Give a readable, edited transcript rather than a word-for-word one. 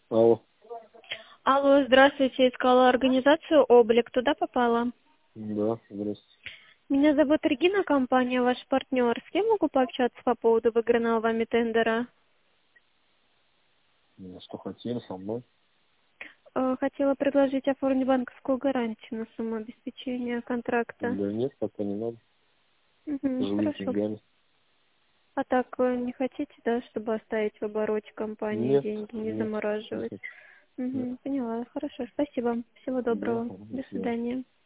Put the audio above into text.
Алло. Алло, здравствуйте, искала организацию «Облик», туда попала? Да, здравствуйте. Меня зовут Регина, компания «Ваш партнер». С кем могу пообщаться по поводу выигранного вами тендера? Что хотели со мной? Хотела предложить оформить банковскую гарантию на сумму обеспечения контракта. Да нет, пока не надо. Живу Хорошо. деньгами. А так не хотите, да, чтобы оставить в обороте компании Нет, деньги, не нет, не замораживать? хочу. Нет. Поняла. Хорошо, спасибо. Всего Да, доброго. до До свидания. свидания.